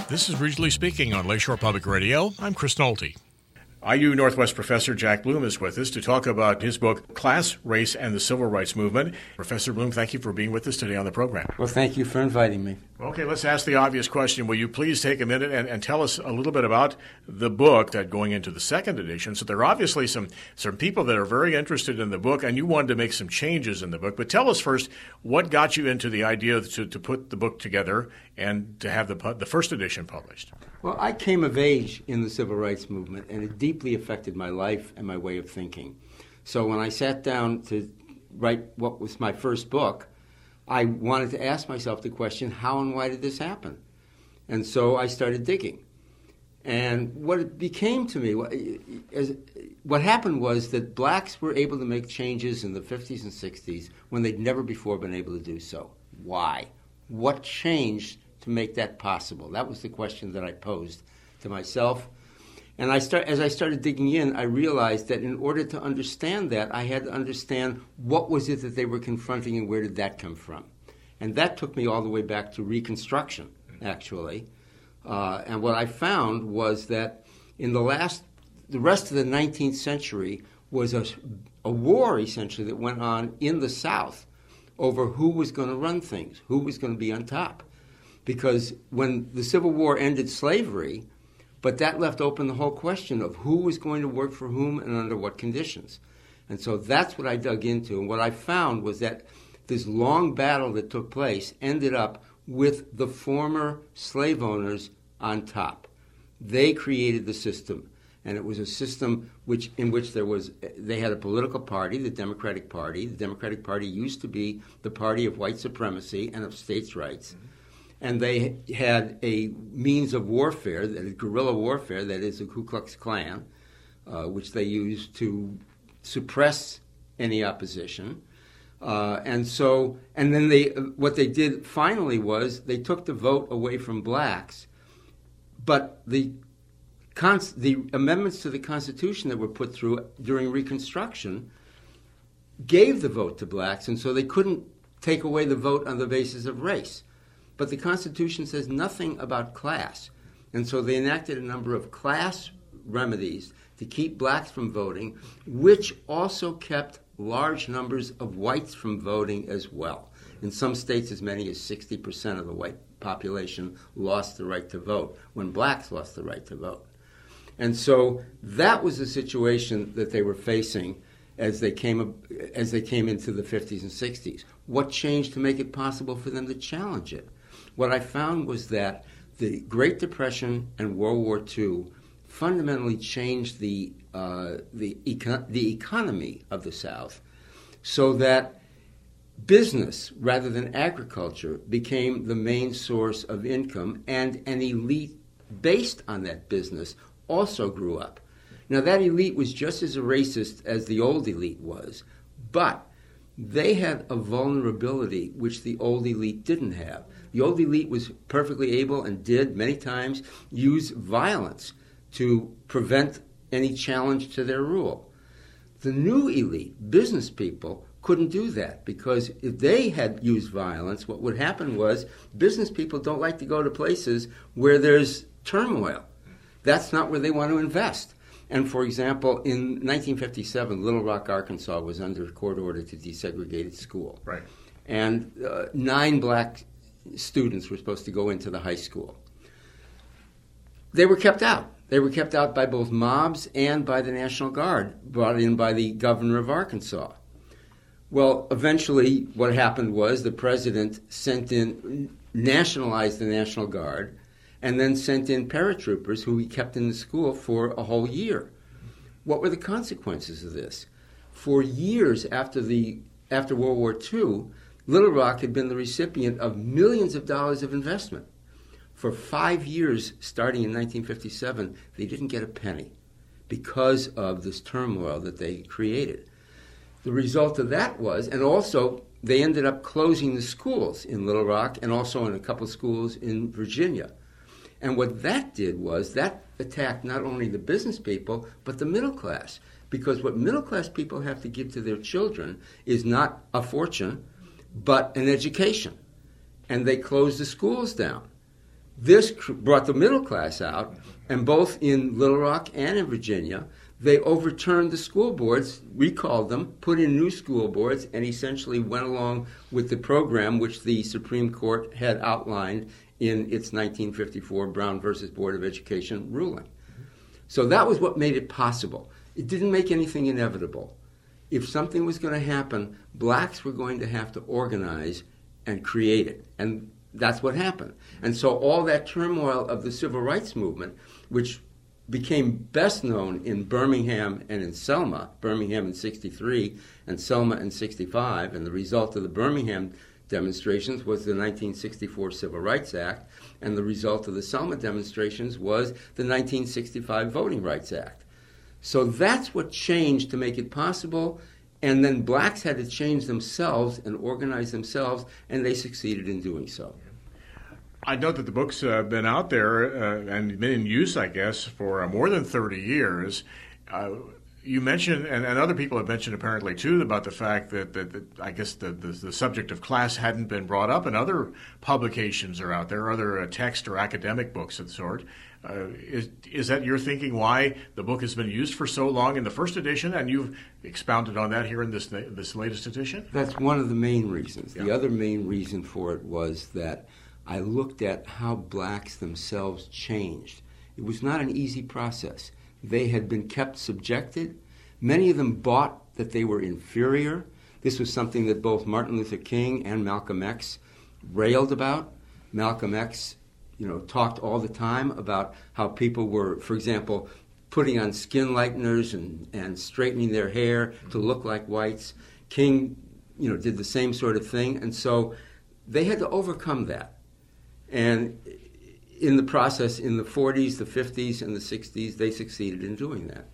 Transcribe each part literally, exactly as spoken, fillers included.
This is Regionally Speaking on Lakeshore Public Radio. I'm Chris Nolte. I U Northwest professor Jack Bloom is with us to talk about his book, Class, Race, and the Civil Rights Movement. Professor Bloom, thank you for being with us today on the program. Well, thank you for inviting me. Okay, let's ask the obvious question. Will you please take a minute and, and tell us a little bit about the book that going into the second edition? So there are obviously some, some people that are very interested in the book, and you wanted to make some changes in the book. But tell us first, what got you into the idea to, to put the book together and to have the, the first edition published? Well, I came of age in the civil rights movement, and it deeply affected my life and my way of thinking. So when I sat down to write what was my first book, I wanted to ask myself the question, how and why did this happen? And so I started digging. And what it became to me, what happened was that blacks were able to make changes in the fifties and sixties when they'd never before been able to do so. Why? What changed to make that possible? That was the question that I posed to myself. And I start, as I started digging in, I realized that in order to understand that, I had to understand what was it that they were confronting and where did that come from. And that took me all the way back to Reconstruction, actually. Uh, and what I found was that in the last, the rest of the nineteenth century was a, a war, essentially, that went on in the South over who was going to run things, who was going to be on top. Because when the Civil War ended slavery, but that left open the whole question of who was going to work for whom and under what conditions. And so that's what I dug into. And what I found was that this long battle that took place ended up with the former slave owners on top. They created the system. And it was a system which, in which there was, they had a political party, the Democratic Party. The Democratic Party used to be the party of white supremacy and of states' rights. Mm-hmm. And they had a means of warfare, that is guerrilla warfare, that is the Ku Klux Klan, uh, which they used to suppress any opposition. Uh, and so, and then they, what they did finally was they took the vote away from blacks, but the cons- the amendments to the Constitution that were put through during Reconstruction gave the vote to blacks, and so they couldn't take away the vote on the basis of race. But the Constitution says nothing about class. And so they enacted a number of class remedies to keep blacks from voting, which also kept large numbers of whites from voting as well. In some states, as many as sixty percent of the white population lost the right to vote when blacks lost the right to vote. And so that was the situation that they were facing as they came as they came into the fifties and sixties. What changed to make it possible for them to challenge it? What I found was that the Great Depression and World War Two fundamentally changed the uh, the, econ- the economy of the South so that business, rather than agriculture, became the main source of income, and an elite based on that business also grew up. Now, that elite was just as racist as the old elite was, but they had a vulnerability which the old elite didn't have. The old elite was perfectly able and did many times use violence to prevent any challenge to their rule. The new elite, business people, couldn't do that because if they had used violence, what would happen was business people don't like to go to places where there's turmoil. That's not where they want to invest. And, for example, in nineteen fifty-seven, Little Rock, Arkansas was under court order to desegregate its school. Right. And uh, nine black students were supposed to go into the high school. They were kept out. They were kept out by both mobs and by the National Guard, brought in by the governor of Arkansas. Well, eventually what happened was the president sent in, nationalized the National Guard, and then sent in paratroopers who he kept in the school for a whole year. What were the consequences of this? For years after the after World War Two, Little Rock had been the recipient of millions of dollars of investment. For five years, starting in nineteen fifty-seven, they didn't get a penny because of this turmoil that they created. The result of that was, and also they ended up closing the schools in Little Rock and also in a couple of schools in Virginia. And what that did was that attacked not only the business people, but the middle class. Because what middle class people have to give to their children is not a fortune, but an education. And they closed the schools down. This brought the middle class out, and both in Little Rock and in Virginia, they overturned the school boards, recalled them, put in new school boards, and essentially went along with the program which the Supreme Court had outlined in its nineteen fifty-four Brown versus Board of Education ruling. So that was what made it possible. It didn't make anything inevitable. If something was going to happen, blacks were going to have to organize and create it. And that's what happened. And so all that turmoil of the civil rights movement, which became best known in Birmingham and in Selma, Birmingham in sixty-three and Selma in sixty-five, and the result of the Birmingham demonstrations was the nineteen sixty-four Civil Rights Act, and the result of the Selma demonstrations was the nineteen sixty-five Voting Rights Act. So that's what changed to make it possible, and then blacks had to change themselves and organize themselves, and they succeeded in doing so. I note that the book's uh, been out there uh, and been in use, I guess, for uh, more than thirty years. Uh, you mentioned, and, and other people have mentioned apparently too, about the fact that, that, that I guess the, the, the subject of class hadn't been brought up, and other publications are out there, other uh, text or academic books of the sort. Uh, is, is that your thinking why the book has been used for so long in the first edition, and you've expounded on that here in this this latest edition? That's one of the main reasons. Yeah. The other main reason for it was that I looked at how blacks themselves changed. It was not an easy process. They had been kept subjected. Many of them bought that they were inferior. This was something that both Martin Luther King and Malcolm X railed about. Malcolm X, you know, talked all the time about how people were, for example, putting on skin lighteners and, and straightening their hair to look like whites. King, you know, did the same sort of thing. And so they had to overcome that. And in the process, in the forties, the fifties, and the sixties, they succeeded in doing that.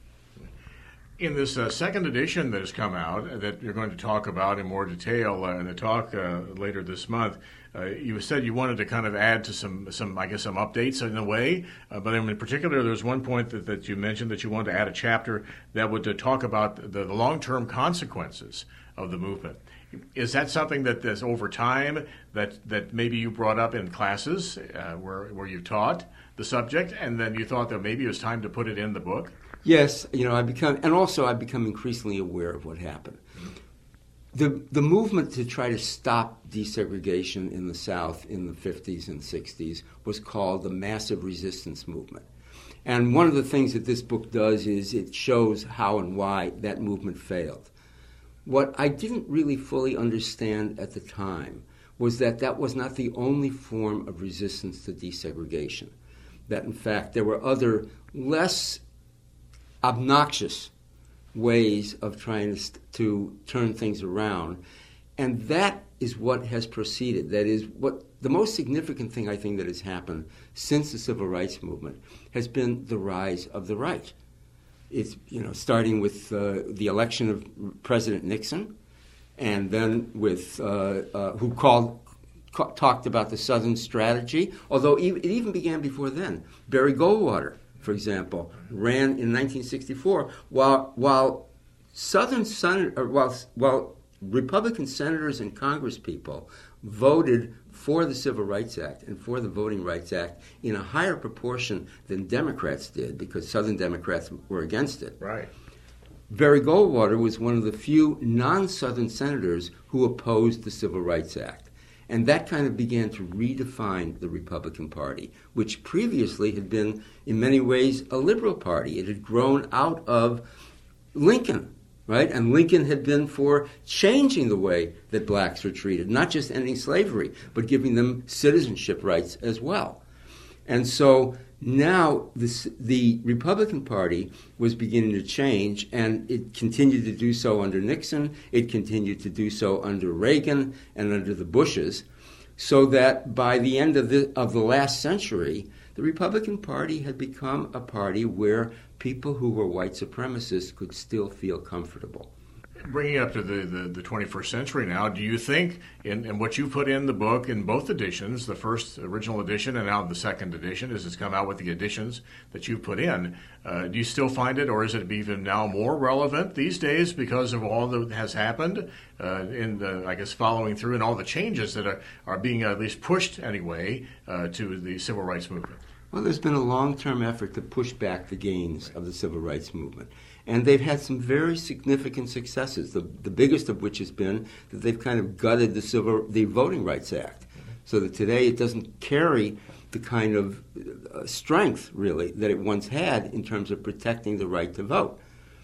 In this uh, second edition that has come out, that you're going to talk about in more detail uh, in the talk uh, later this month, uh, you said you wanted to kind of add to some, some I guess, some updates in a way. Uh, but in particular, there's one point that, that you mentioned that you wanted to add a chapter that would uh, talk about the, the long-term consequences of the movement. Is that something that is over time that, that maybe you brought up in classes uh, where where you taught the subject, and then you thought that maybe it was time to put it in the book? Yes, you know, I become, and also I've become increasingly aware of what happened. The the movement to try to stop desegregation in the South in the fifties and sixties was called the Massive Resistance Movement. And one of the things that this book does is it shows how and why that movement failed. What I didn't really fully understand at the time was that that was not the only form of resistance to desegregation. That, in fact, there were other less obnoxious ways of trying to, to turn things around. And that is what has proceeded. That is, what the most significant thing I think that has happened since the Civil Rights Movement has been the rise of the right. It's, you know, starting with uh, the election of President Nixon, and then with uh, uh, who called ca- talked about the Southern strategy. Although e- it even began before then. Barry Goldwater, for example, ran in nineteen sixty-four, while while Southern sen- or while while Republican senators and Congresspeople voted for the Civil Rights Act and for the Voting Rights Act in a higher proportion than Democrats did, because Southern Democrats were against it. Right. Barry Goldwater was one of the few non-Southern senators who opposed the Civil Rights Act. And that kind of began to redefine the Republican Party, which previously had been, in many ways, a liberal party. It had grown out of Lincoln. Right? And Lincoln had been for changing the way that blacks were treated, not just ending slavery, but giving them citizenship rights as well. And so now this, the Republican Party was beginning to change, and it continued to do so under Nixon. It continued to do so under Reagan and under the Bushes, so that by the end of the, of the last century, the Republican Party had become a party where people who were white supremacists could still feel comfortable. Bringing up to the, the, the twenty-first century now, do you think in, in what you put in the book in both editions, the first original edition and now the second edition, as it's come out with the additions that you've put in, uh, do you still find it, or is it even now more relevant these days because of all that has happened uh, in the, I guess, following through and all the changes that are, are being at least pushed anyway uh, to the civil rights movement? Well, there's been a long-term effort to push back the gains of the civil rights movement. And they've had some very significant successes, the, the biggest of which has been that they've kind of gutted the civil, the Voting Rights Act, so that today it doesn't carry the kind of uh, strength, really, that it once had in terms of protecting the right to vote.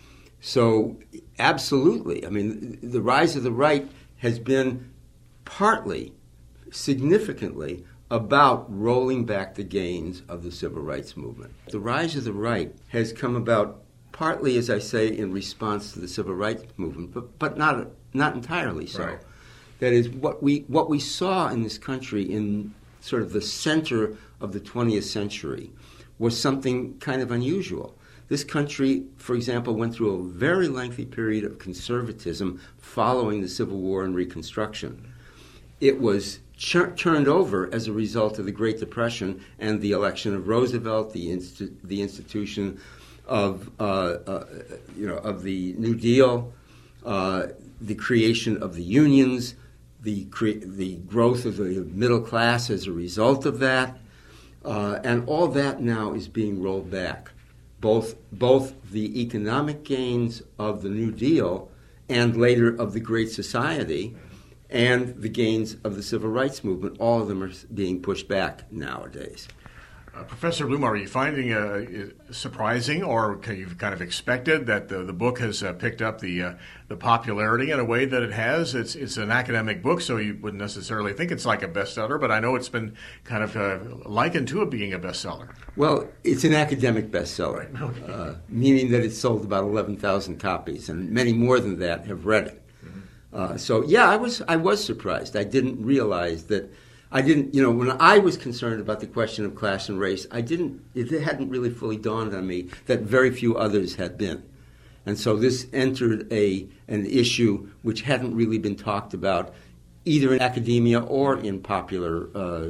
So, absolutely, I mean, the rise of the right has been partly, significantly, about rolling back the gains of the civil rights movement. The rise of the right has come about partly, as I say, in response to the civil rights movement, but, but not not entirely so. Right. That is, what we what we saw in this country in sort of the center of the twentieth century was something kind of unusual. This country, for example, went through a very lengthy period of conservatism following the Civil War and Reconstruction. It was ch- turned over as a result of the Great Depression and the election of Roosevelt, the insti- the institution of uh, uh, you know of the New Deal, uh, the creation of the unions, the cre- the growth of the middle class as a result of that, uh, and all that now is being rolled back. Both both the economic gains of the New Deal and later of the Great Society, and the gains of the civil rights movement, all of them are being pushed back nowadays. Uh, Professor Bloom, are you finding uh, surprising, or you've kind of expected that the, the book has uh, picked up the uh, the popularity in a way that it has? It's it's an academic book, so you wouldn't necessarily think it's like a bestseller, but I know it's been kind of uh, likened to it being a bestseller. Well, it's an academic bestseller, Right. Okay. uh, meaning that it's sold about eleven thousand copies, and many more than that have read it. Mm-hmm. Uh, so, yeah, I was I was surprised. I didn't realize that. I didn't, you know, when I was concerned about the question of class and race, I didn't, it hadn't really fully dawned on me that very few others had been. And so this entered a an issue which hadn't really been talked about either in academia or in popular uh,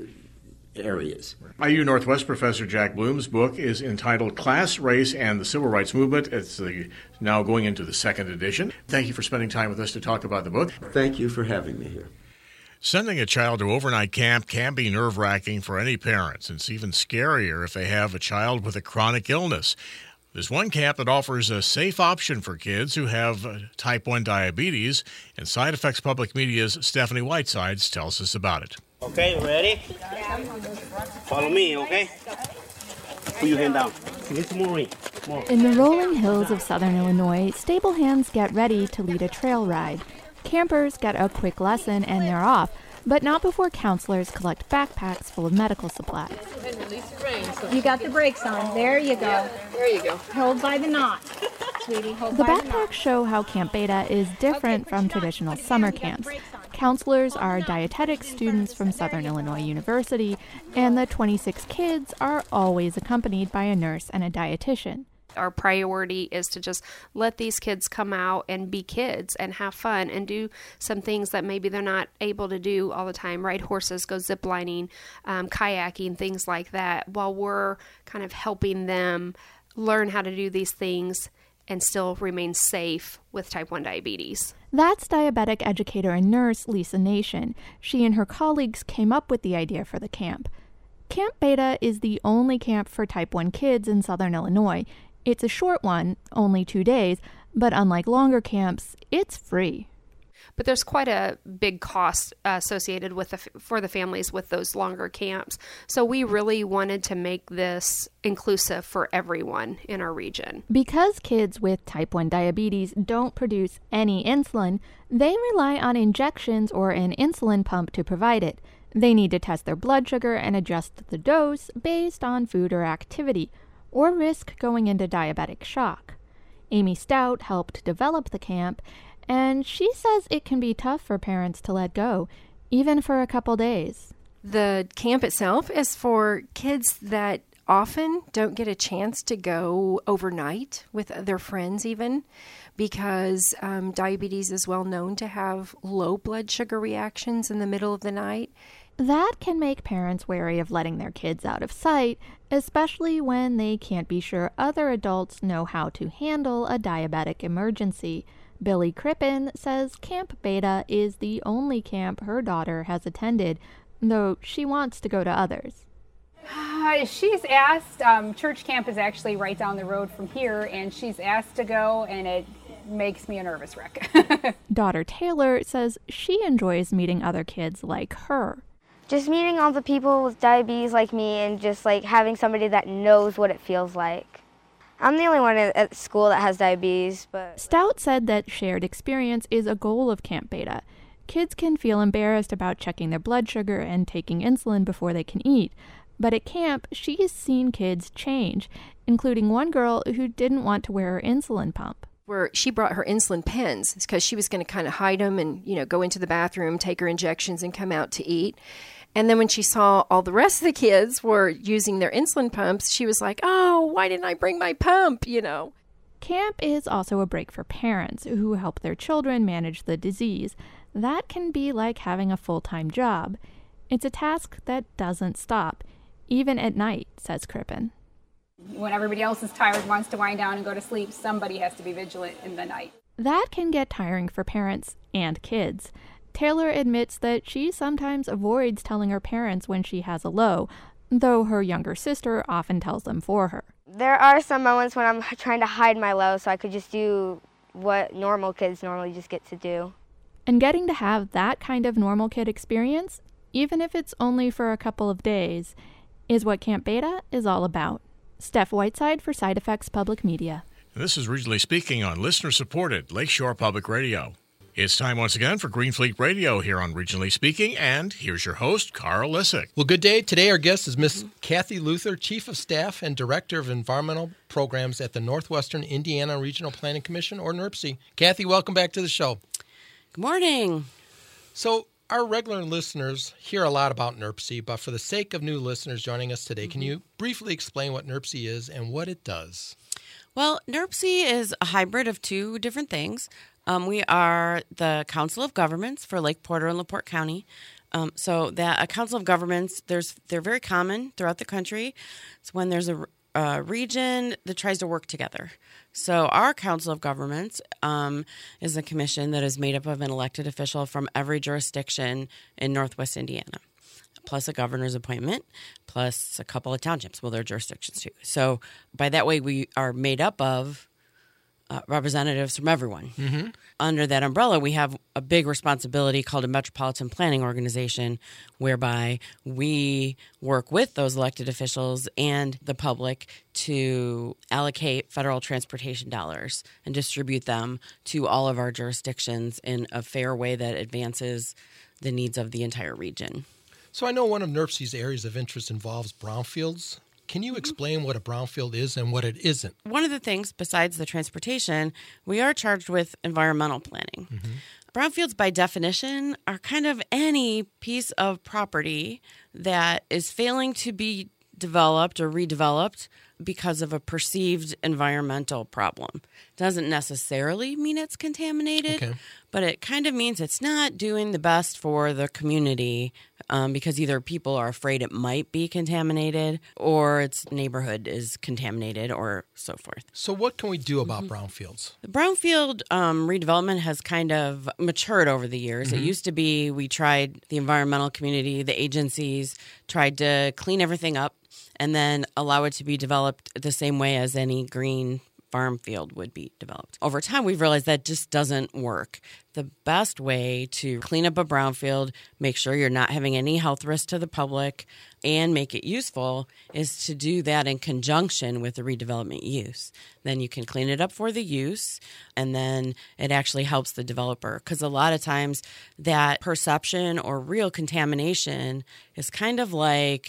areas. I U Northwest Professor Jack Bloom's book is entitled Class, Race, and the Civil Rights Movement. It's the, now going into the second edition. Thank you for spending time with us to talk about the book. Thank you for having me here. Sending a child to overnight camp can be nerve-wracking for any parents. It's even scarier if they have a child with a chronic illness. There's one camp that offers a safe option for kids who have type one diabetes, and Side Effects Public Media's Stephanie Whitesides tells us about it. Okay, ready? Follow me, okay? Put your hand down. Little more. More. In the rolling hills of southern Illinois, stable hands get ready to lead a trail ride. Campers get a quick lesson and they're off, but not before counselors collect backpacks full of medical supplies. You got the brakes on. There you go. There you go. Hold by the knot, sweetie. Hold The by the knot. backpacks show how Camp Beta is different from traditional summer camps. Counselors are dietetics students from Southern Illinois University, and the twenty-six kids are always accompanied by a nurse and a dietitian. Our priority is to just let these kids come out and be kids and have fun and do some things that maybe they're not able to do all the time, ride horses, go ziplining, um, kayaking, things like that, while we're kind of helping them learn how to do these things and still remain safe with type one diabetes. That's diabetic educator and nurse Lisa Nation. She and her colleagues came up with the idea for the camp. Camp Beta is the only camp for type one kids in Southern Illinois. It's a short one, only two days, but unlike longer camps, it's free. But there's quite a big cost uh, associated with the, for the families with those longer camps. So we really wanted to make this inclusive for everyone in our region. Because kids with type one diabetes don't produce any insulin, they rely on injections or an insulin pump to provide it. They need to test their blood sugar and adjust the dose based on food or activity, or risk going into diabetic shock. Amy Stout helped develop the camp, and she says it can be tough for parents to let go, even for a couple days. The camp itself is for kids that often don't get a chance to go overnight with their friends even, because um, diabetes is well known to have low blood sugar reactions in the middle of the night. That can make parents wary of letting their kids out of sight, especially when they can't be sure other adults know how to handle a diabetic emergency. Billy Crippen says Camp Beta is the only camp her daughter has attended, though she wants to go to others. Uh, she's asked, um, church camp is actually right down the road from here, and she's asked to go, and it makes me a nervous wreck. Daughter Taylor says she enjoys meeting other kids like her. Just meeting all the people with diabetes like me and just like having somebody that knows what it feels like. I'm the only one at school that has diabetes, but... Stout said that shared experience is a goal of Camp Beta. Kids can feel embarrassed about checking their blood sugar and taking insulin before they can eat. But at camp, she's seen kids change, including one girl who didn't want to wear her insulin pump. Where she brought her insulin pens because she was going to kind of hide them and, you know, go into the bathroom, take her injections, and come out to eat. And then when she saw all the rest of the kids were using their insulin pumps, she was like, oh, why didn't I bring my pump, you know? Camp is also a break for parents who help their children manage the disease. That can be like having a full-time job. It's a task that doesn't stop, even at night, says Crippen. When everybody else is tired, wants to wind down and go to sleep, somebody has to be vigilant in the night. That can get tiring for parents and kids. Taylor admits that she sometimes avoids telling her parents when she has a low, though her younger sister often tells them for her. There are some moments when I'm trying to hide my low so I could just do what normal kids normally just get to do. And getting to have that kind of normal kid experience, even if it's only for a couple of days, is what Camp Beta is all about. Steph Whiteside for Side Effects Public Media. This is Regionally Speaking on listener-supported Lakeshore Public Radio. It's time once again for Green Fleet Radio here on Regionally Speaking, and here's your host, Carl Lissick. Well, good day. Today our guest is Miss Kathy Luther, Chief of Staff and Director of Environmental Programs at the Northwestern Indiana Regional Planning Commission, or NERPC. Kathy, welcome back to the show. Good morning. So our regular listeners hear a lot about NERPC, but for the sake of new listeners joining us today, mm-hmm. can you briefly explain what NERPC is and what it does? Well, NERPC is a hybrid of two different things. Um, we are the Council of Governments for Lake Porter and LaPorte County. Um, so that a Council of Governments, there's they're very common throughout the country. It's when there's a, a region that tries to work together. So our Council of Governments um, is a commission that is made up of an elected official from every jurisdiction in Northwest Indiana, plus a governor's appointment, plus a couple of townships. Well, their jurisdictions too. So by that way, we are made up of Uh, representatives from everyone. Mm-hmm. Under that umbrella, we have a big responsibility called a Metropolitan Planning Organization, whereby we work with those elected officials and the public to allocate federal transportation dollars and distribute them to all of our jurisdictions in a fair way that advances the needs of the entire region. So I know one of NERPC's areas of interest involves brownfields. Can you explain what a brownfield is and what it isn't? One of the things, besides the transportation, we are charged with environmental planning. Mm-hmm. Brownfields, by definition, are kind of any piece of property that is failing to be developed or redeveloped because of a perceived environmental problem. Doesn't necessarily mean it's contaminated, okay. but it kind of means it's not doing the best for the community um, because either people are afraid it might be contaminated or its neighborhood is contaminated or so forth. So what can we do about mm-hmm. brownfields? The brownfield um, redevelopment has kind of matured over the years. Mm-hmm. It used to be we tried, the environmental community, the agencies, tried to clean everything up and then allow it to be developed the same way as any green farm field would be developed. Over time, we've realized that just doesn't work. The best way to clean up a brownfield, make sure you're not having any health risk to the public, and make it useful is to do that in conjunction with the redevelopment use. Then you can clean it up for the use, and then it actually helps the developer. Because a lot of times that perception or real contamination is kind of like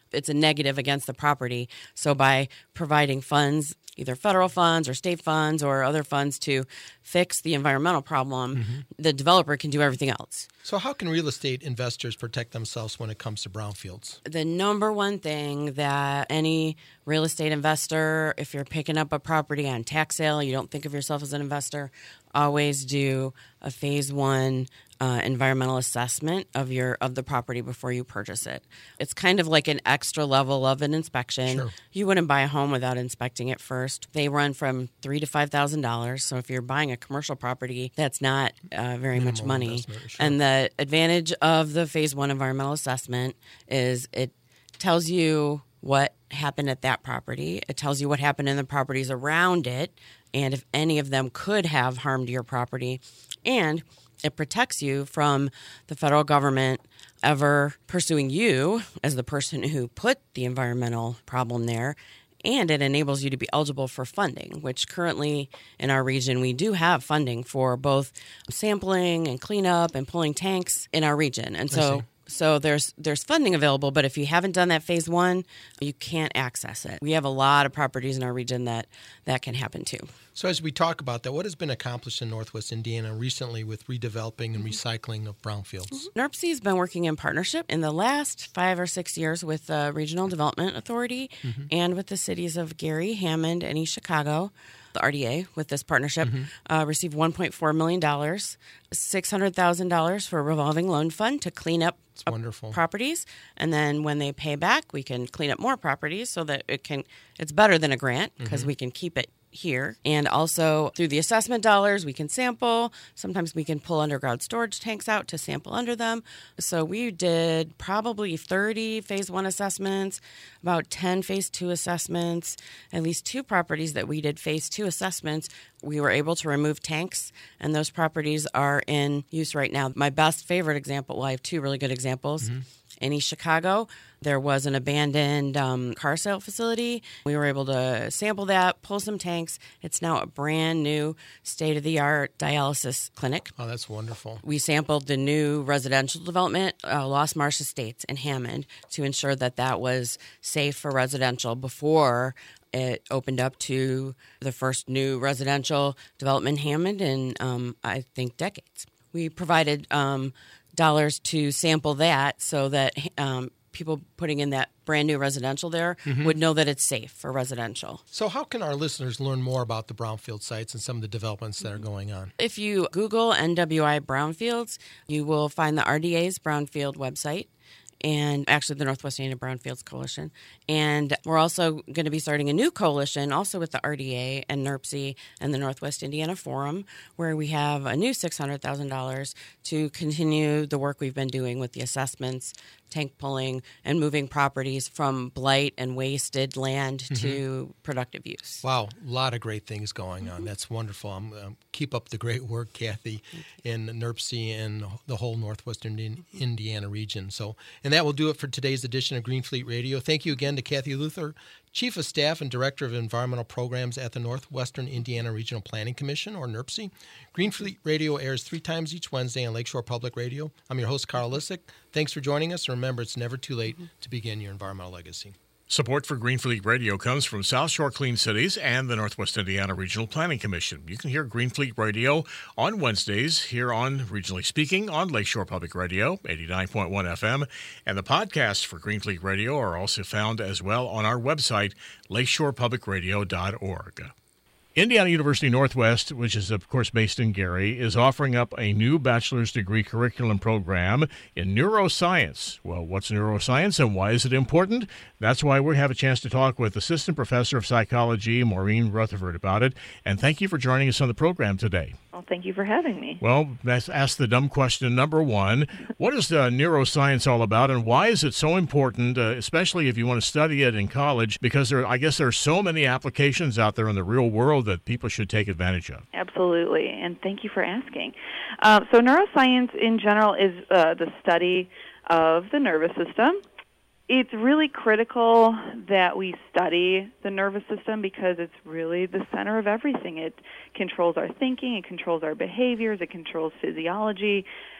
it's a negative against the property. So by providing funds, either federal funds or state funds or other funds to fix the environmental problem, mm-hmm. the developer can do everything else. So how can real estate investors protect themselves when it comes to brownfields? The number one thing that any real estate investor, if you're picking up a property on tax sale, you don't think of yourself as an investor, always do a phase one Uh, environmental assessment of your of the property before you purchase it. It's kind of like an extra level of an inspection. Sure. You wouldn't buy a home without inspecting it first. They run from three to five thousand dollars. So if you're buying a commercial property, that's not uh, very Minimal much money. Sure. And the advantage of the phase one environmental assessment is it tells you what happened at that property. It tells you what happened in the properties around it, and if any of them could have harmed your property, and it protects you from the federal government ever pursuing you as the person who put the environmental problem there, and it enables you to be eligible for funding, which currently in our region we do have funding for both sampling and cleanup and pulling tanks in our region. And so So there's there's funding available, but if you haven't done that phase one, you can't access it. We have a lot of properties in our region that that can happen too. So as we talk about that, what has been accomplished in Northwest Indiana recently with redeveloping and recycling of brownfields? Mm-hmm. N R P C has been working in partnership in the last five or six years with the Regional Development Authority mm-hmm. and with the cities of Gary, Hammond, and East Chicago. The R D A, with this partnership, mm-hmm. uh, received one point four million dollars, six hundred thousand dollars for a revolving loan fund to clean up wonderful. properties. And then when they pay back, we can clean up more properties so that it can. It's better than a grant because mm-hmm. we can keep it here. And also through the assessment dollars, we can sample. Sometimes we can pull underground storage tanks out to sample under them. So we did probably thirty phase one assessments, about ten phase two assessments, at least two properties that we did phase two assessments. We were able to remove tanks, and those properties are in use right now. My best favorite example, well, I have two really good examples. Mm-hmm. In East Chicago, there was an abandoned um, car sale facility. We were able to sample that, pull some tanks. It's now a brand new state-of-the-art dialysis clinic. Oh, that's wonderful. We sampled the new residential development, uh, Lost Marsh Estates in Hammond, to ensure that that was safe for residential before it opened up to the first new residential development in Hammond in, um, I think, decades. We provided um, dollars to sample that so that um, people putting in that brand new residential there mm-hmm. would know that it's safe for residential. So how can our listeners learn more about the brownfield sites and some of the developments that are going on? If you Google N W I Brownfields, you will find the R D A's Brownfield website, and actually the Northwest Indiana Brownfields Coalition. And we're also going to be starting a new coalition, also with the R D A and N R P C and the Northwest Indiana Forum, where we have a new six hundred thousand dollars to continue the work we've been doing with the assessments, tank pulling, and moving properties from blight and wasted land mm-hmm. to productive use. Wow, a lot of great things going on. Mm-hmm. That's wonderful. Um, um, keep up the great work, Kathy, in N R P C and the whole Northwestern Indiana region. So, and that will do it for today's edition of Green Fleet Radio. Thank you again to Kathy Luther, Chief of Staff and Director of Environmental Programs at the Northwestern Indiana Regional Planning Commission, or N R P C. Green Fleet Radio airs three times each Wednesday on Lakeshore Public Radio. I'm your host, Carl Lissick. Thanks for joining us. Remember, it's never too late to begin your environmental legacy. Support for Green Fleet Radio comes from South Shore Clean Cities and the Northwest Indiana Regional Planning Commission. You can hear Green Fleet Radio on Wednesdays here on Regionally Speaking on Lakeshore Public Radio, eighty-nine point one F M, and the podcasts for Green Fleet Radio are also found as well on our website, lakeshore public radio dot org. Indiana University Northwest, which is, of course, based in Gary, is offering up a new bachelor's degree curriculum program in neuroscience. Well, what's neuroscience and why is it important? That's why we have a chance to talk with Assistant Professor of Psychology, Maureen Rutherford, about it. And thank you for joining us on the program today. Well, thank you for having me. Well, let's ask the dumb question number one. What is uh, neuroscience all about, and why is it so important, uh, especially if you want to study it in college? Because there, I guess there are so many applications out there in the real world that people should take advantage of. Absolutely, and thank you for asking. Uh, so neuroscience in general is uh, the study of the nervous system. It's really critical that we study the nervous system because it's really the center of everything. It controls our thinking, it controls our behaviors, it controls physiology.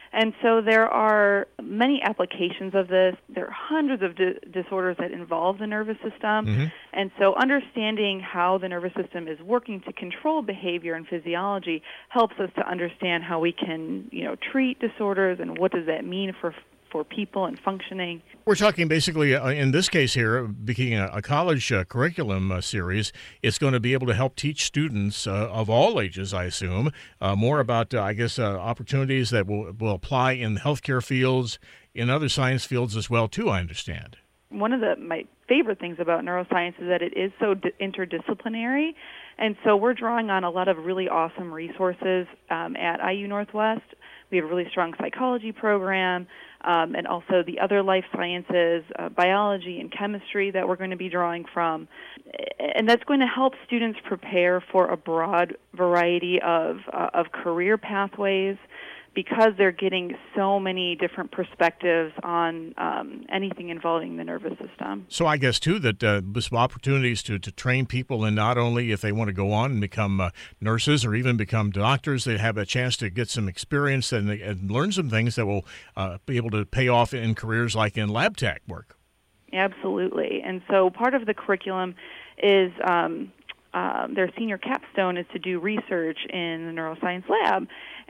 And so there are many applications of this. There are hundreds of di- disorders that involve the nervous system. Mm-hmm. And so understanding how the nervous system is working to control behavior and physiology helps us to understand how we can, you know, treat disorders and what does that mean for for people and functioning. We're talking basically, uh, in this case here, being a, a college uh, curriculum uh, series, it's going to be able to help teach students uh, of all ages, I assume, uh, more about, uh, I guess, uh, opportunities that will, will apply in healthcare fields, in other science fields as well, too, I understand. One of the my favorite things about neuroscience is that it is so d- interdisciplinary, and so we're drawing on a lot of really awesome resources um, at I U Northwest. We have a really strong psychology program, um, and also the other life sciences, uh, biology and chemistry that we're going to be drawing from. And that's going to help students prepare for a broad variety of, uh, of career pathways, because they're getting so many different perspectives on um, anything involving the nervous system. So I guess, too, that uh, some opportunities to, to train people, and not only if they want to go on and become uh, nurses or even become doctors, they have a chance to get some experience and, and learn some things that will uh, be able to pay off in careers like in lab tech work. Absolutely. And so part of the curriculum is um, uh, their senior capstone is to do research in the neuroscience lab.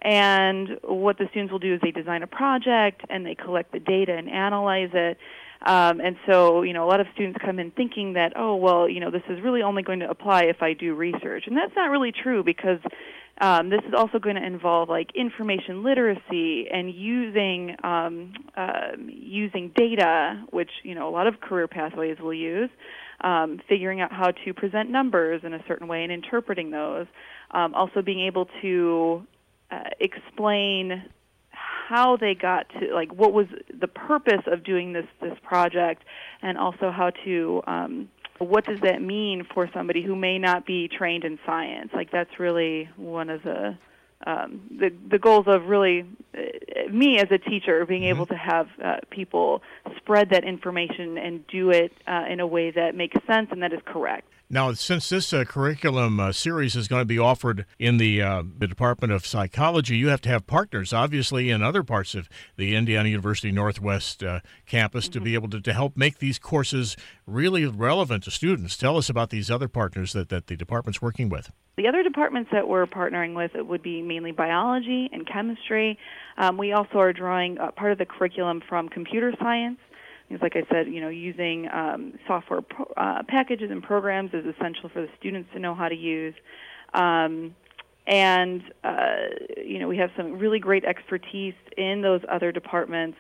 And what the students will do is they design a project and they collect the data and analyze it. Um, and so, you know, a lot of students come in thinking that, oh, well, you know, this is really only going to apply if I do research. And that's not really true, because um, this is also going to involve, like, information literacy and using um, uh, using data, which, you know, a lot of career pathways will use, um, figuring out how to present numbers in a certain way and interpreting those. Um, also being able to Uh, explain how they got to, like, what was the purpose of doing this this project, and also how to, um, what does that mean for somebody who may not be trained in science. Like, that's really one of the um, the, the goals of really uh, me as a teacher, being mm-hmm. able to have uh, people spread that information and do it uh, in a way that makes sense and that is correct. Now, since this uh, curriculum uh, series is going to be offered in the uh, the Department of Psychology, you have to have partners, obviously, in other parts of the Indiana University Northwest uh, campus mm-hmm. to be able to, to help make these courses really relevant to students. Tell us about these other partners that, that the department's working with. The other departments that we're partnering with would be mainly biology and chemistry. Um, we also are drawing uh, part of the curriculum from computer science. Because, like I said, you know, using um, software pro- uh, packages and programs is essential for the students to know how to use. Um, and, uh, you know, we have some really great expertise in those other departments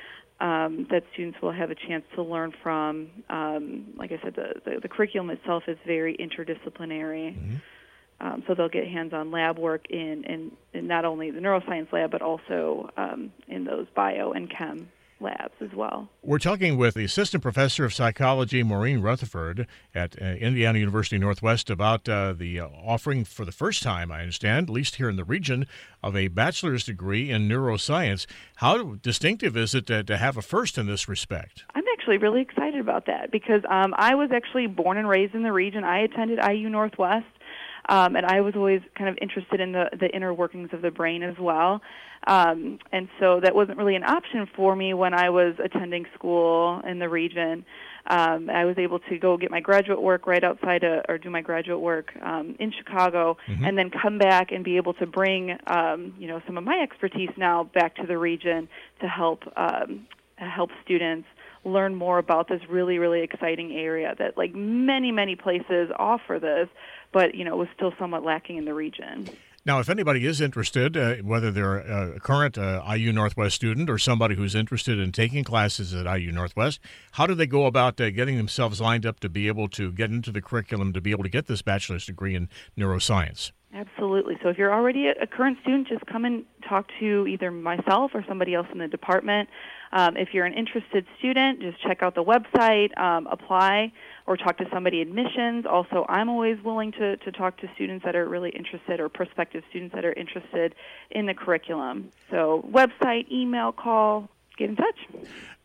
um, that students will have a chance to learn from. Um, like I said, the, the, the curriculum itself is very interdisciplinary. Mm-hmm. Um, so they'll get hands-on lab work in, in, in not only the neuroscience lab, but also um, in those bio and chem labs as well. We're talking with the Assistant Professor of Psychology, Maureen Rutherford, at uh, Indiana University Northwest about uh, the uh, offering for the first time, I understand, at least here in the region, of a bachelor's degree in neuroscience. How distinctive is it to, to have a first in this respect? I'm actually really excited about that because um, I was actually born and raised in the region. I attended I U Northwest. Um, and I was always kind of interested in the, the inner workings of the brain as well. Um, and so that wasn't really an option for me when I was attending school in the region. Um, I was able to go get my graduate work right outside, of, or do my graduate work um, in Chicago, mm-hmm. and then come back and be able to bring, um, you know, some of my expertise now back to the region to help um, help students learn more about this really, really exciting area that, like, many, many places offer this, but, you know, was still somewhat lacking in the region. Now, if anybody is interested, uh, whether they're a current uh, I U Northwest student or somebody who's interested in taking classes at I U Northwest, how do they go about uh, getting themselves lined up to be able to get into the curriculum to be able to get this bachelor's degree in neuroscience? Absolutely. So if you're already a current student, just come and talk to either myself or somebody else in the department. Um, if you're an interested student, just check out the website, um, apply, or talk to somebody admissions. Also, I'm always willing to, to talk to students that are really interested, or prospective students that are interested in the curriculum. So website, email, call, get in touch.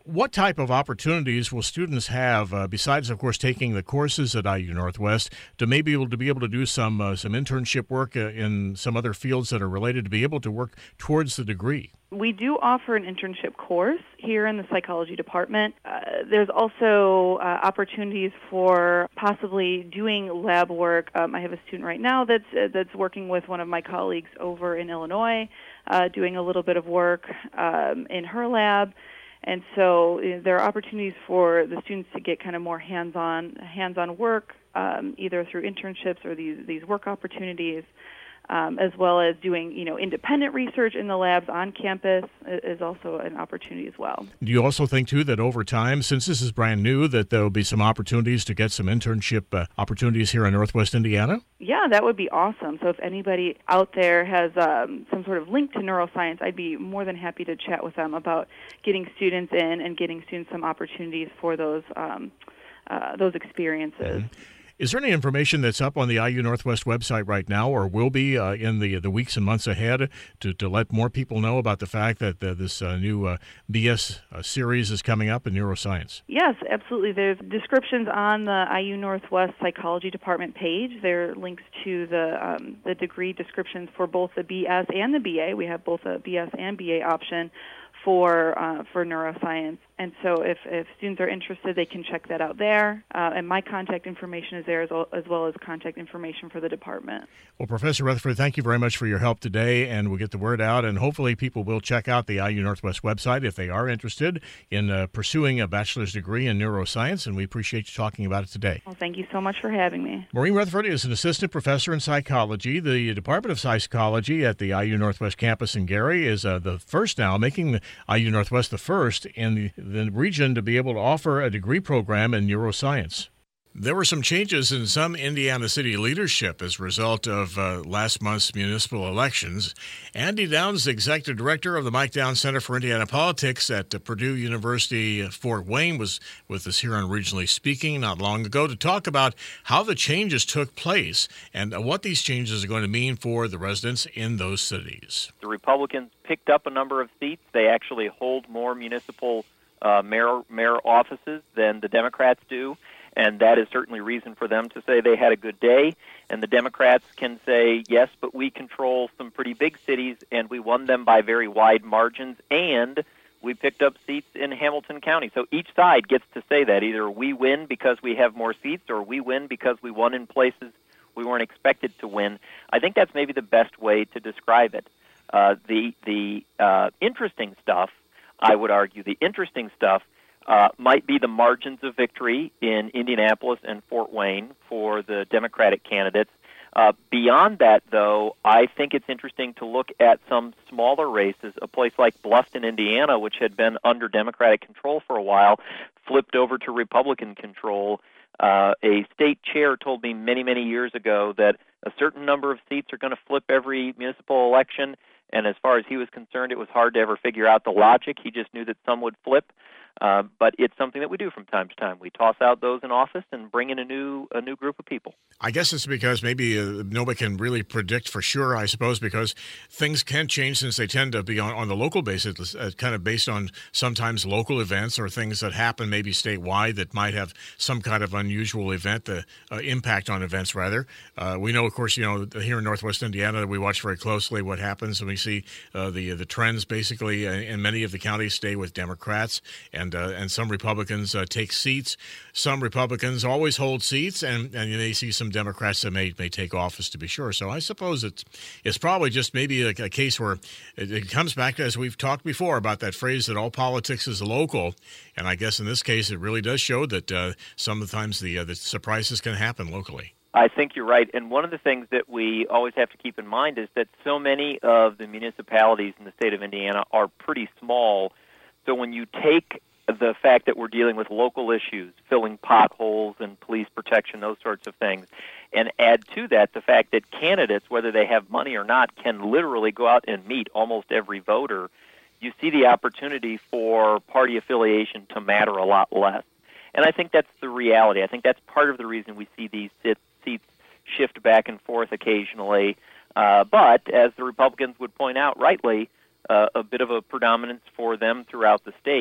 What type of opportunities will students have, uh, besides, of course, taking the courses at I U Northwest, to maybe able to be able to do some uh, some internship work uh, in some other fields that are related, to be able to work towards the degree? We do offer an internship course here in the psychology department. Uh, there's also uh, opportunities for possibly doing lab work. Um, I have a student right now that's uh, that's working with one of my colleagues over in Illinois, uh, doing a little bit of work um, in her lab. And so uh, there are opportunities for the students to get kind of more hands-on hands-on work, um, either through internships or these these work opportunities. Um, as well as doing, you know, independent research in the labs on campus is also an opportunity as well. Do you also think, too, that over time, since this is brand new, that there will be some opportunities to get some internship uh, opportunities here in Northwest Indiana? Yeah, that would be awesome. So if anybody out there has um, some sort of link to neuroscience, I'd be more than happy to chat with them about getting students in and getting students some opportunities for those um, uh, those experiences. Mm-hmm. Is there any information that's up on the I U Northwest website right now, or will be uh, in the the weeks and months ahead, to, to let more people know about the fact that uh, this uh, new uh, B S uh, series is coming up in neuroscience? Yes, absolutely. There's descriptions on the I U Northwest Psychology Department page. There are links to the um, the degree descriptions for both the B S and the B A. We have both a B S and B A option for uh, for neuroscience. And so if, if students are interested, they can check that out there. Uh, and my contact information is there as well, as well as contact information for the department. Well, Professor Rutherford, thank you very much for your help today, and we'll get the word out. And hopefully people will check out the I U Northwest website if they are interested in uh, pursuing a bachelor's degree in neuroscience, and we appreciate you talking about it today. Well, thank you so much for having me. Maureen Rutherford is an assistant professor in psychology. The Department of Psychology at the I U Northwest campus in Gary is uh, the first now, making the I U Northwest the first in the, the region to be able to offer a degree program in neuroscience. There were some changes in some Indiana city leadership as a result of uh, last month's municipal elections. Andy Downs, the executive director of the Mike Downs Center for Indiana Politics at uh, Purdue University Fort Wayne, was with us here on Regionally Speaking not long ago to talk about how the changes took place and uh, what these changes are going to mean for the residents in those cities. The Republicans picked up a number of seats. They actually hold more municipal uh, mayor, mayor offices than the Democrats do. And that is certainly reason for them to say they had a good day. And the Democrats can say, yes, but we control some pretty big cities, and we won them by very wide margins, and we picked up seats in Hamilton County. So each side gets to say that. Either we win because we have more seats, or we win because we won in places we weren't expected to win. I think that's maybe the best way to describe it. Uh, the the uh, interesting stuff, I would argue, the interesting stuff Uh, might be the margins of victory in Indianapolis and Fort Wayne for the Democratic candidates. Uh, beyond that, though, I think it's interesting to look at some smaller races. A place like Bluffton, Indiana, which had been under Democratic control for a while, flipped over to Republican control. Uh, a state chair told me many, many years ago that a certain number of seats are going to flip every municipal election, and as far as he was concerned, it was hard to ever figure out the logic. He just knew that some would flip. Uh, but it's something that we do from time to time. We toss out those in office and bring in a new a new group of people. I guess it's because maybe uh, nobody can really predict for sure, I suppose, because things can change since they tend to be on, on the local basis, uh, kind of based on sometimes local events or things that happen maybe statewide that might have some kind of unusual event, the uh, impact on events, rather. Uh, we know, of course, you know, here in Northwest Indiana, we watch very closely what happens, and we see uh, the, the trends basically in, in many of the counties stay with Democrats, and uh, and some Republicans uh, take seats. Some Republicans always hold seats, and, and you may see some Democrats that may may take office, to be sure. So I suppose it's it's probably just maybe a, a case where it, it comes back to, as we've talked before, about that phrase that all politics is local. And I guess in this case, it really does show that uh, sometimes the uh, the surprises can happen locally. I think you're right. And one of the things that we always have to keep in mind is that so many of the municipalities in the state of Indiana are pretty small. So when you take the fact that we're dealing with local issues, filling potholes and police protection, those sorts of things, and add to that the fact that candidates, whether they have money or not, can literally go out and meet almost every voter, you see the opportunity for party affiliation to matter a lot less. And I think that's the reality. I think that's part of the reason we see these seats shift back and forth occasionally. Uh, but as the Republicans would point out rightly, uh, a bit of a predominance for them throughout the state.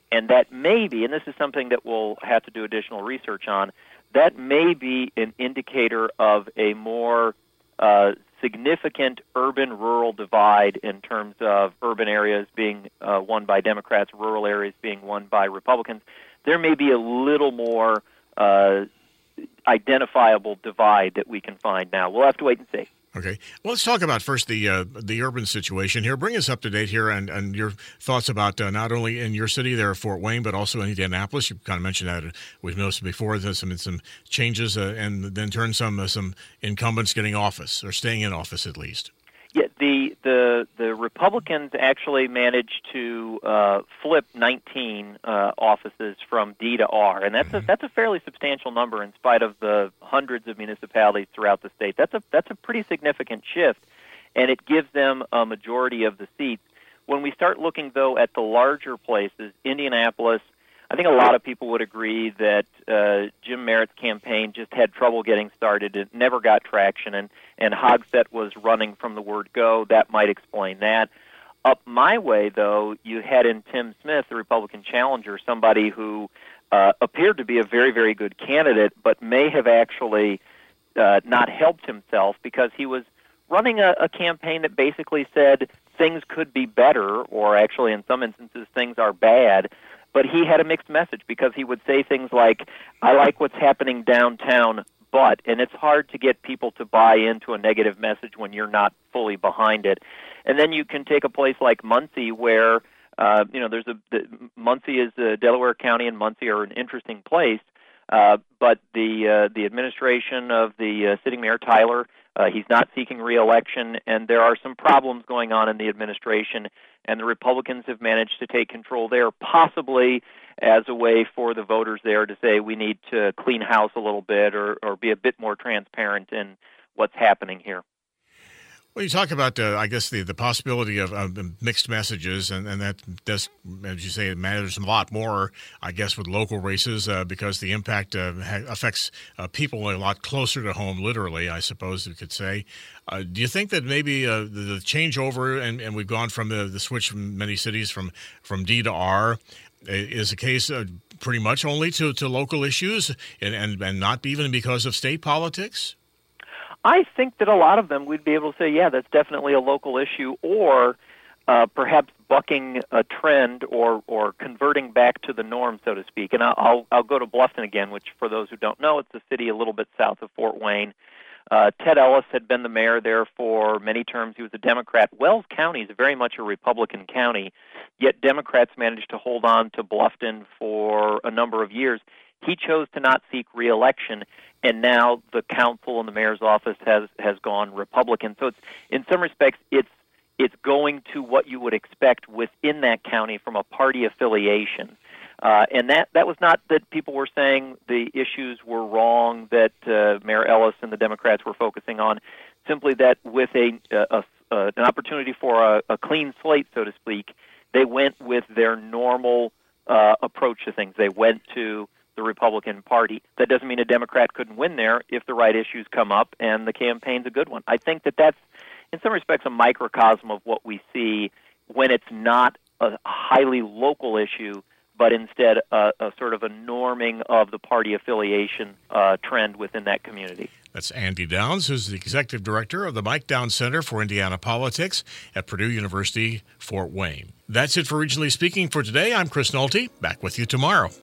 And that may be, and this is something that we'll have to do additional research on, that may be an indicator of a more uh, significant urban-rural divide in terms of urban areas being uh, won by Democrats, rural areas being won by Republicans. There may be a little more uh, identifiable divide that we can find now. We'll have to wait and see. Okay. Well, let's talk about first the uh, the urban situation here. Bring us up to date here and, and your thoughts about uh, not only in your city there at Fort Wayne, but also in Indianapolis. You kind of mentioned that we've noticed before there's some some changes uh, and then turn some uh, some incumbents getting office or staying in office at least. Yeah, the the the Republicans actually managed to uh, flip nineteen uh, offices from D to R, and that's a that's a fairly substantial number in spite of the hundreds of municipalities throughout the state. That's a that's a pretty significant shift, and it gives them a majority of the seats. When we start looking though at the larger places, Indianapolis, I think a lot of people would agree that uh, Jim Merritt's campaign just had trouble getting started. It never got traction, and, and Hogsett was running from the word go. That might explain that. Up my way, though, you had in Tim Smith, the Republican challenger, somebody who uh, appeared to be a very, very good candidate, but may have actually uh, not helped himself because he was running a, a campaign that basically said things could be better, or actually in some instances things are bad. But he had a mixed message because he would say things like, I like what's happening downtown, but, and it's hard to get people to buy into a negative message when you're not fully behind it. And then you can take a place like Muncie where, uh, you know, there's a, the, Muncie is uh, Delaware County and Muncie are an interesting place, uh, but the, uh, the administration of the uh, sitting mayor, Tyler, Uh, he's not seeking re-election, and there are some problems going on in the administration, and the Republicans have managed to take control there, possibly as a way for the voters there to say we need to clean house a little bit or, or be a bit more transparent in what's happening here. Well, you talk about, uh, I guess, the, the possibility of, of mixed messages, and, and that does, as you say, it matters a lot more, I guess, with local races uh, because the impact uh, ha- affects uh, people a lot closer to home, literally, I suppose you could say. Uh, do you think that maybe uh, the, the changeover, and, and we've gone from the, the switch from many cities from, from D to R, is a case uh, pretty much only to, to local issues and, and, and not even because of state politics? I think that a lot of them we'd be able to say, yeah, that's definitely a local issue, or uh, perhaps bucking a trend or, or converting back to the norm, so to speak. And I'll, I'll, I'll go to Bluffton again, which for those who don't know, it's a city a little bit south of Fort Wayne. Uh, Ted Ellis had been the mayor there for many terms. He was a Democrat. Wells County is very much a Republican county, yet Democrats managed to hold on to Bluffton for a number of years. He chose to not seek re-election, and now the council and the mayor's office has, has gone Republican. So it's, in some respects, it's it's going to what you would expect within that county from a party affiliation. Uh, and that, that was not that people were saying the issues were wrong that uh, Mayor Ellis and the Democrats were focusing on, simply that with a, a, a an opportunity for a, a clean slate, so to speak, they went with their normal uh, approach to things. They went to the Republican Party. That doesn't mean a Democrat couldn't win there if the right issues come up and the campaign's a good one. I think that that's, in some respects, a microcosm of what we see when it's not a highly local issue, but instead a, a sort of a norming of the party affiliation uh, trend within that community. That's Andy Downs, who's the executive director of the Mike Downs Center for Indiana Politics at Purdue University, Fort Wayne. That's it for Regionally Speaking for today. I'm Chris Nolte. Back with you tomorrow.